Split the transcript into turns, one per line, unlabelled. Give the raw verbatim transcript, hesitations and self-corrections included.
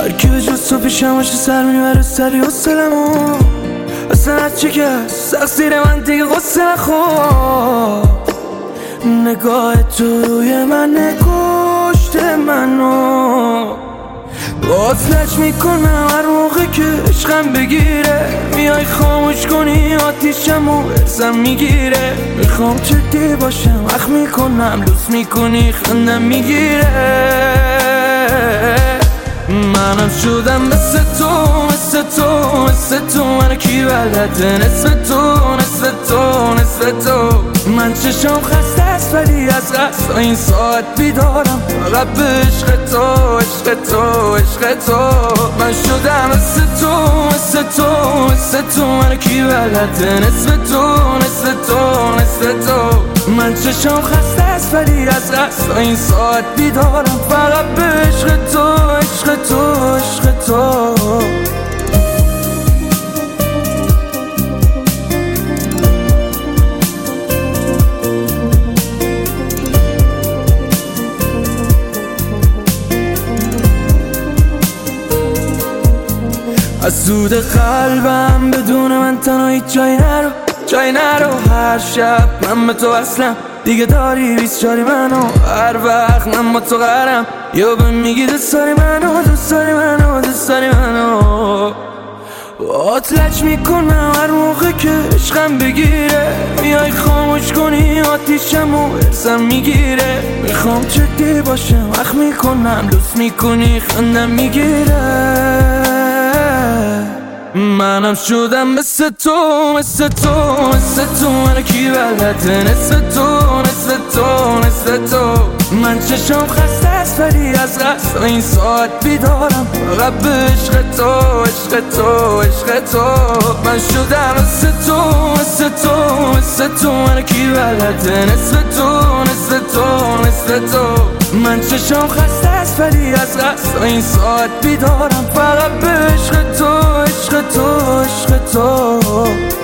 هرکی به جز تو پیشم باشه سر میبره سری حسلمو اصلا از چی که سقصیر من دیگه غصه نخور نگاه تو روی من نکشته منو باطلش میکنم هر موقع که عشقم بگیره میای خاموش کنی آتیشمو ازم میگیره میخوام جدی باشم اخ میکنم لوس میکنی خندم میگیره منم شدم مثل تو مثل تو مثل تو من کی بلده نصف تو نصف تو نصف تو من چشم خسته است ولی از قصد این ساعت بیدارم فقط به عشق تو عشق تو عشق تو من شدم مثل تو مثل تو مثل تو من کی بلده نصف تو نصف تو نصف تو من چشم خسته است ولی از قصد این ساعت بیدارم فقط به عشق تو عشق تو عشق تو از سود قلبم بدون من تنها هیچ جایی نرو جایی نرو هر شب من به تو اصلم دیگه داری بیست چاری منو هر وقت من با تو قرم یا به میگی دوست داری منو دوست داری منو دوست داری منو باطلش میکنم هر موقع که عشقم بگیره میای خاموش کنی آتیشمو ازم میگیره میخوام جدی باشم اخ میکنم لوس میکنی خندم میگیره منم شدم مثل تو مثل تو مثل تو من کی بلده نصف تو نصف تو نصف تو من چشم خسته است ولی از قصد این ساعت بیدارم فقط به عشق تو عشق تو عشق تو من شدم مثل تو مثل تو مثل تو من کی بلده نصف تو نصف تو نصف تو من چشم خسته است ولی از قصد این ساعت بیدارم فقط به عشق تو عشق تو عشق تو